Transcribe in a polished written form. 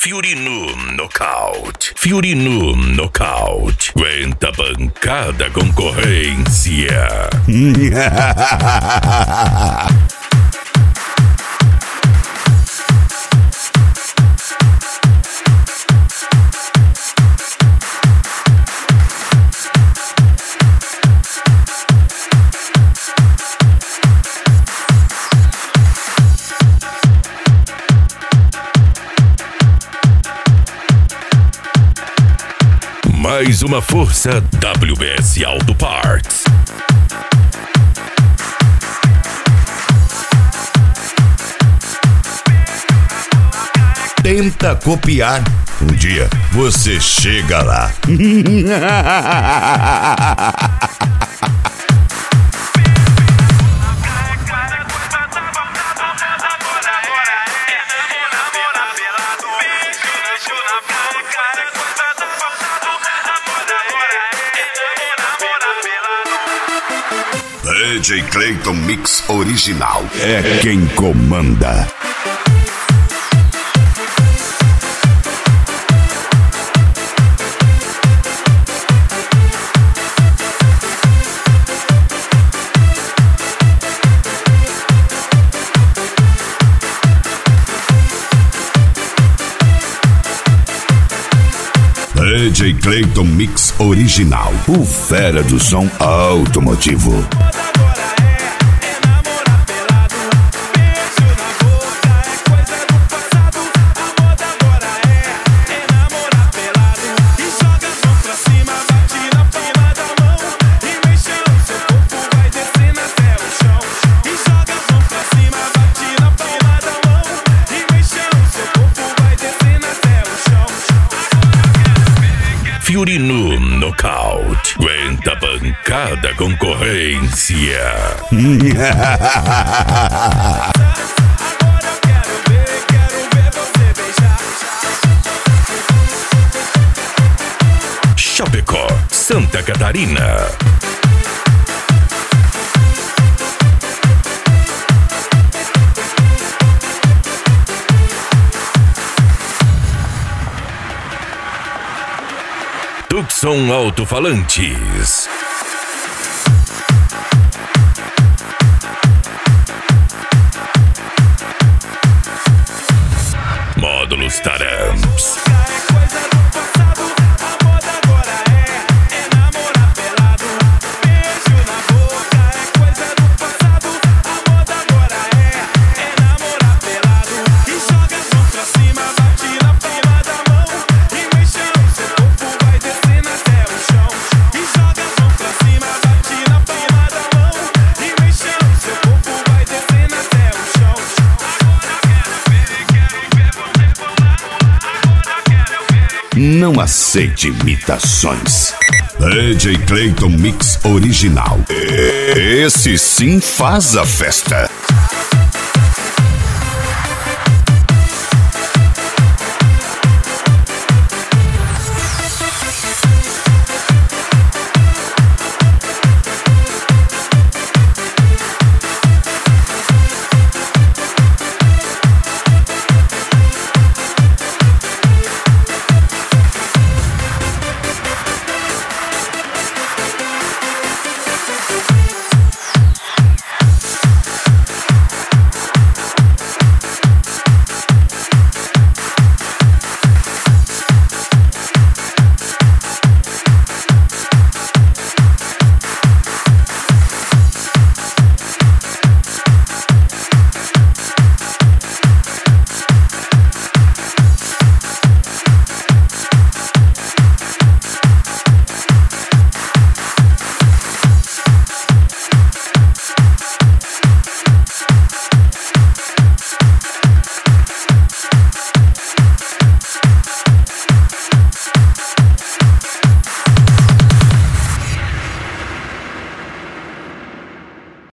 Fiorino Nocaute. Fiorino Nocaute. Aguenta a bancada concorrência. Mais uma força WBS Auto Parts. Tenta copiar. Um dia você chega lá. DJ Clayton Mix Original é quem comanda. DJ Clayton Mix Original, o fera do som automotivo. Fiorino Nocaute. Aguenta a bancada concorrência. Chapecó, Santa Catarina. Tucson Alto-Falantes. Módulos Taramps. Não aceite imitações. DJ Clayton Mix Original. Esse sim faz a festa.